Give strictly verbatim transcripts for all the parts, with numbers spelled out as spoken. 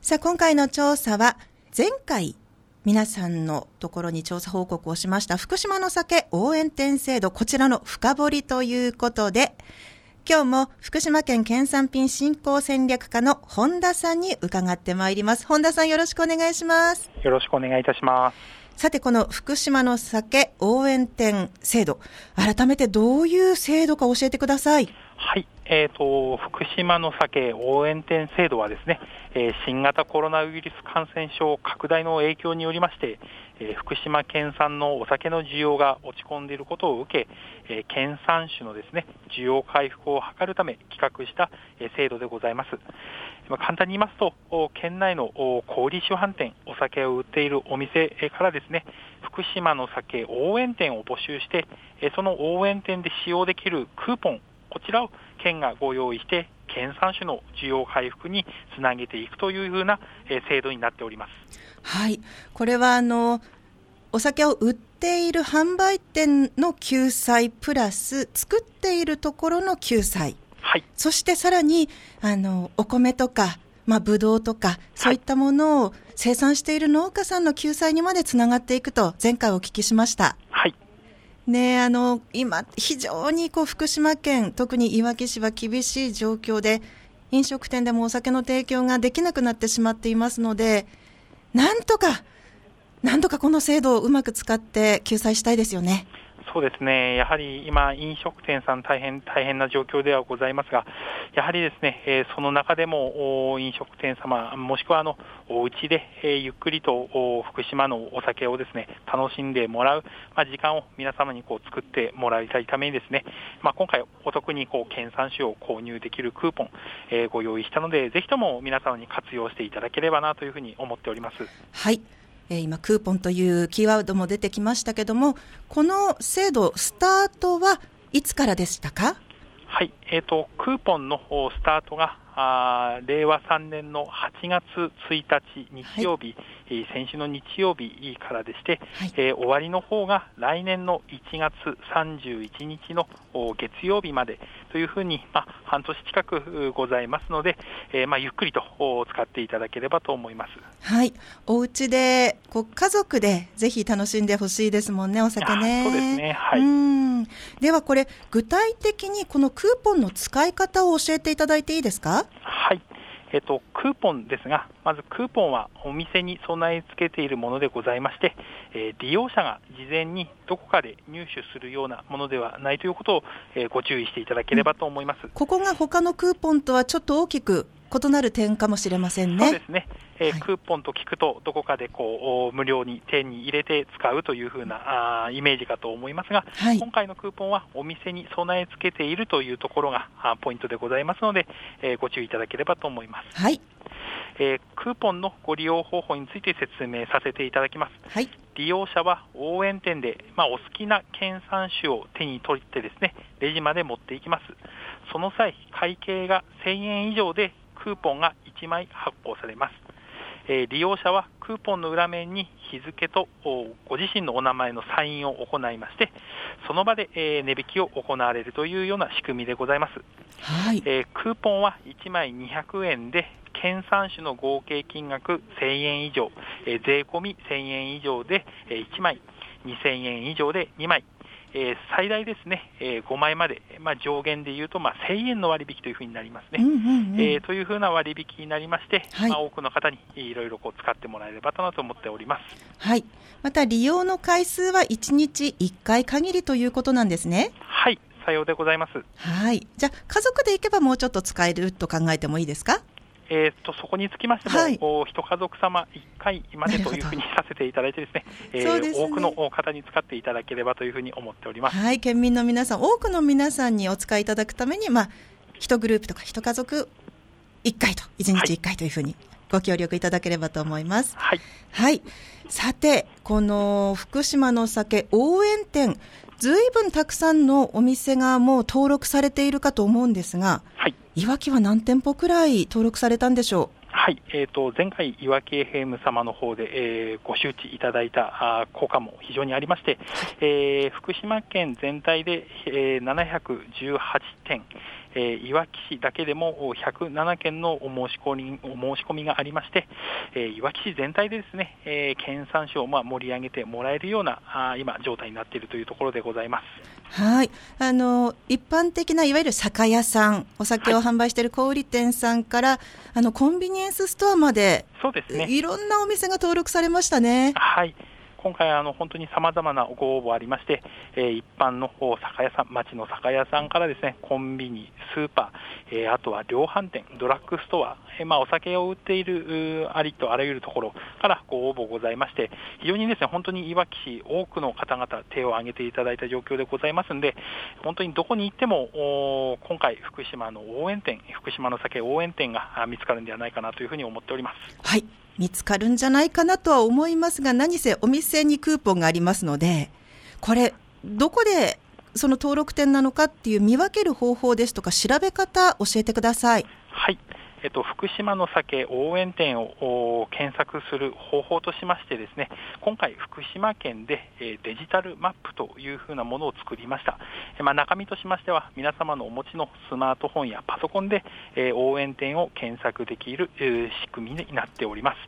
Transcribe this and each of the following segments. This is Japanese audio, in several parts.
さあ、今回の調査は前回皆さんのところに調査報告をしました福島の酒応援店制度、こちらの深掘りということで、今日も福島県県産品振興戦略課の本田さんに伺ってまいります。本田さん、よろしくお願いします。 よろしくお願いいたします。 さて、この福島の酒応援店制度、改めてどういう制度か教えてください。 はい、えーと、福島の酒応援店制度はですね、えー、新型コロナウイルス感染症拡大の影響によりまして、えー、福島県産のお酒の需要が落ち込んでいることを受け、えー、県産酒のですね、需要回復を図るため企画した、えー、制度でございます。まあ、簡単に言いますと、県内の小売酒販店、お酒を売っているお店からですね、福島の酒応援店を募集して、その応援店で使用できるクーポン、こちらを県がご用意して県産酒の需要回復につなげていくというふうな制度になっております。 はい、これはあのお酒を売っている販売店の救済プラス作っているところの救済、はい、そしてさらにあのお米とか、まあ、ブドウとかそういったものを生産している農家さんの救済にまでつながっていくと前回お聞きしました。 はいね、あの今非常にこう福島県、特にいわき市は厳しい状況で飲食店でもお酒の提供ができなくなってしまっていますので、なんとかなんとかこの制度をうまく使って救済したいですよね。 そうですね、やはり今飲食店さん大変大変な状況ではございますが、やはりですね、えー、その中でも飲食店様もしくはあのお家で、えー、ゆっくりと福島のお酒をですね楽しんでもらう、まあ、時間を皆様にこう作ってもらいたいためにですね、まあ、今回お得にこう県産酒を購入できるクーポン、えー、ご用意したので、ぜひとも皆様に活用していただければなというふうに思っております。 はい、えー、今クーポンというキーワードも出てきましたけども、この制度スタートはいつからでしたか？ はい、えーと、クーポンのスタートがあれいわさんねんのはちがつついたち日曜日、はい、先週の日曜日からでして、はい、えー、終わりの方が来年のいちがつさんじゅういちにちの月曜日までというふうに、まあ、半年近くございますので、えーまあ、ゆっくりと使っていただければと思います。 はい、お家でこう家族でぜひ楽しんでほしいですもんね、お酒ね。 そうですね、はい、 うん。ではこれ具体的にこのクーポンの使い方を教えていただいていいですか？ はい、えっと、クーポンですが、まずクーポンはお店に備え付けているものでございまして、えー、利用者が事前にどこかで入手するようなものではないということを、えー、ご注意していただければと思います。うん、 ここが他のクーポンとはちょっと大きく異なる点かもしれませんね。 そうですね、えーはい、クーポンと聞くとどこかでこう無料に手に入れて使うというふうなあイメージかと思いますが、はい、今回のクーポンはお店に備え付けているというところがポイントでございますので、えー、ご注意いただければと思います。 はい、 えー、クーポンのご利用方法について説明させていただきます。はい、利用者は応援店で、まあ、お好きな県産酒を手に取ってですね、レジまで持っていきます。その際、会計がせんえん以上でクーポンがいちまい発行されます。えー、利用者はクーポンの裏面に日付とご自身のお名前のサインを行いまして、その場で、えー、値引きを行われるというような仕組みでございます。はい、えー、クーポンはいちまいにひゃくえんで県産酒の合計金額せんえん以上、えー、税込みせんえん以上で、えー、いちまい、にせんえん以上でにまい、えー、最大ですね、えー、ごまいまで、まあ、上限でいうと、まあ、せんえんの割引というふうになりますね。うんうんうん、えー、というふうな割引になりまして、はい、まあ、多くの方にいろいろこう使ってもらえればとなと思っております。 はい、また利用の回数はいちにちいっかい限りということなんですね。 はい、さようでございます。 はい、じゃあ家族で行けばもうちょっと使えると考えてもいいですか？ えー、とそこにつきましても、はい、一家族様いっかいまでというふうにさせていただいてですね、えー、ですね、多くの方に使っていただければというふうに思っております。 はい、県民の皆さん、多くの皆さんにお使いいただくために、まあ、一グループとか一家族いっかいといちにちいっかいというふうにご協力いただければと思います。 はい、 はい、さてこの福島の酒応援店、ずいぶんたくさんのお店がもう登録されているかと思うんですが、はい、いわきは何店舗くらい登録されたんでしょう？ はい、えー、と前回いわき エフエム 様の方で、えー、ご周知いただいたあ効果も非常にありまして、えー、福島県全体で、えー、ななひゃくじゅうはちてん、 えー、いわき市だけでもひゃくななけんのお申し込み、お申し込みがありまして、えー、いわき市全体でですね、えー、県産酒をまあ盛り上げてもらえるようなあ今状態になっているというところでございます。 はい、あの一般的ないわゆる酒屋さん、お酒を販売している小売店さんから、はい、あのコンビニエンスストアまで、 そうですね、 いろんなお店が登録されましたね。 はい、今回あの本当にさまざまなご応募ありまして、えー、一般の酒屋さん、町の酒屋さんからですね、コンビニ、スーパー、えー、あとは量販店、ドラッグストア、えーまあ、お酒を売っているありとあらゆるところからご応募ございまして、非常にですね、本当にいわき市多くの方々手を挙げていただいた状況でございますので、本当にどこに行っても今回福島の応援店、福島の酒応援店が見つかるんではないかなというふうに思っております。 はい、見つかるんじゃないかなとは思いますが、何せお店にクーポンがありますので、これどこでその登録店なのかっていう見分ける方法ですとか調べ方教えてください。 はい、えっと、福島の酒応援店を検索する方法としましてですね、今回福島県でデジタルマップというふうなものを作りました。まあ、中身としましては、皆様のお持ちのスマートフォンやパソコンで応援店を検索できる仕組みになっております。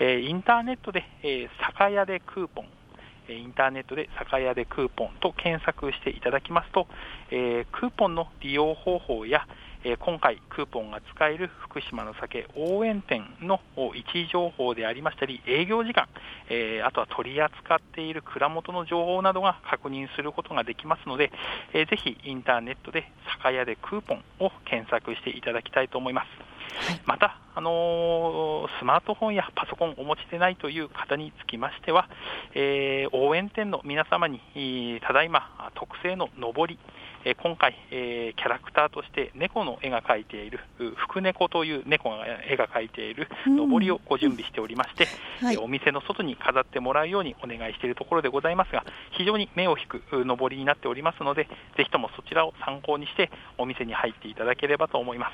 インターネットで酒屋でクーポン、インターネットで酒屋でクーポンと検索していただきますと、えー、クーポンの利用方法や、えー、今回クーポンが使える福島の酒応援店の位置情報でありましたり、営業時間、えー、あとは取り扱っている蔵元の情報などが確認することができますので、えー、ぜひインターネットで酒屋でクーポンを検索していただきたいと思います。また、あのー、スマートフォンやパソコンをお持ちでないという方につきましては、えー、応援店の皆様にただいま特製ののぼり、えー、今回、えー、キャラクターとして猫の絵が描いている福猫という猫が絵が描いているのぼりをご準備しておりまして、うんはい、お店の外に飾ってもらうようにお願いしているところでございますが、非常に目を引くのぼりになっておりますので、ぜひともそちらを参考にしてお店に入っていただければと思います。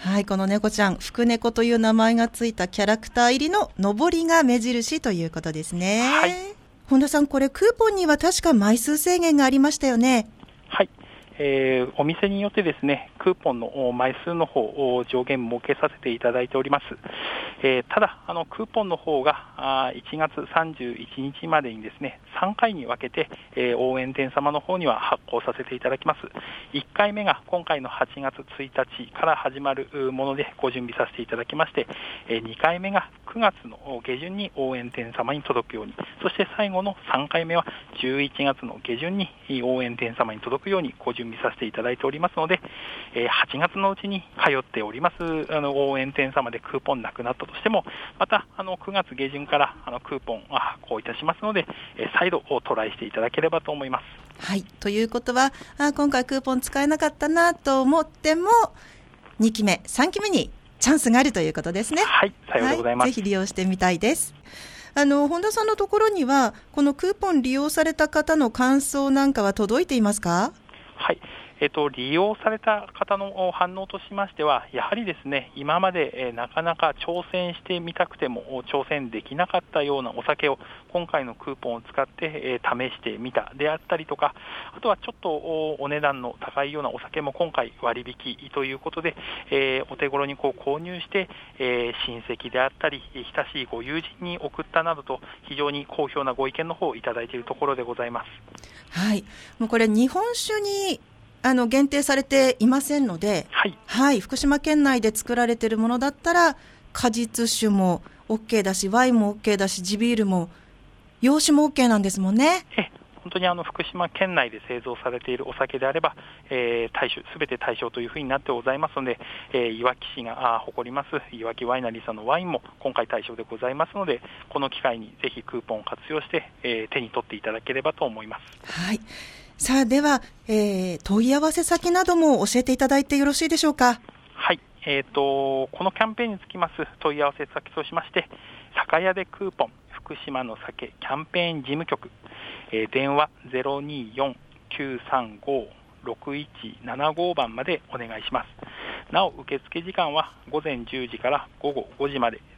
はい、この猫ちゃん、福猫という名前がついたキャラクター入りののぼりが目印ということですね。はい、本田さん、これクーポンには確か枚数制限がありましたよね。 はい、えー、お店によってですね、クーポンの枚数の方を上限設けさせていただいております。えー、ただあのクーポンの方がいちがつさんじゅういちにちまでにですね、さんかいに分けて、えー、応援店様の方には発行させていただきます。いっかいめが今回のはちがつついたちから始まるものでご準備させていただきまして、えー、にかいめがくがつの下旬に応援店様に届くように、そして最後のさんかいめはじゅういちがつの下旬に応援店様に届くようにご準備させていただいておりますので、えー、はちがつのうちに通っておりますあの応援店様でクーポンなくなったとしても、またあのくがつ下旬からあのクーポン発行いたしますので、えー、再度トライしていただければと思います。 はい、ということは、あ今回クーポン使えなかったなと思ってもにきめさんきめにチャンスがあるということですね。 はい、さようでございます。 はい、ぜひ利用してみたいです。あの本田さんのところにはこのクーポン利用された方の感想なんかは届いていますか？ はい、えっと、利用された方の反応としましては、やはりですね、今まで、えー、なかなか挑戦してみたくても挑戦できなかったようなお酒を今回のクーポンを使って、えー、試してみたであったりとか、あとはちょっと お, お値段の高いようなお酒も今回割引ということで、えー、お手頃にこう購入して、えー、親戚であったり親しいご友人に送ったなどと非常に好評なご意見の方をいただいているところでございます。 はい、もうこれ日本酒にあの限定されていませんので、 はいはい、福島県内で作られているものだったら果実酒も OK だし、ワインも OK だし、地ビールも洋酒も OK なんですもんね。 え本当にあの福島県内で製造されているお酒であれば、えー、対象すべて対象というふうになってございますので、えー、いわき市が誇りますいわきワイナリーさんのワインも今回対象でございますので、この機会にぜひクーポンを活用して、えー、手に取っていただければと思います。 はい、さあでは、えー、問い合わせ先なども教えていただいてよろしいでしょうか？ はい、えーと、このキャンペーンにつきます問い合わせ先としまして、酒屋でクーポン福島の酒キャンペーン事務局、えー、電話 ゼロにーよん きゅうさんご ろくいちななご 番までお願いします。なお受付時間は午前じゅうじから午後ごじまで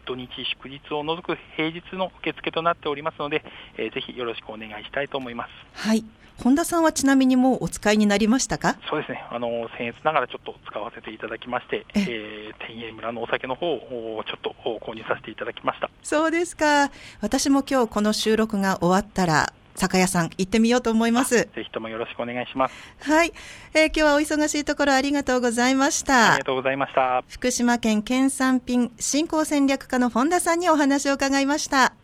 土日祝日を除く平日の受付となっておりますので、えー、ぜひよろしくお願いしたいと思います。 はい。本田さんはちなみにもうお使いになりましたか？ そうですね、あの僭越ながらちょっと使わせていただきまして、えー、天栄村のお酒の方をちょっと購入させていただきました。 そうですか。私も今日この収録が終わったら酒屋さん行ってみようと思います。 ぜひともよろしくお願いします。 はい、えー、今日はお忙しいところありがとうございました。 ありがとうございました。 福島県県産品振興戦略課の本田さんにお話を伺いました。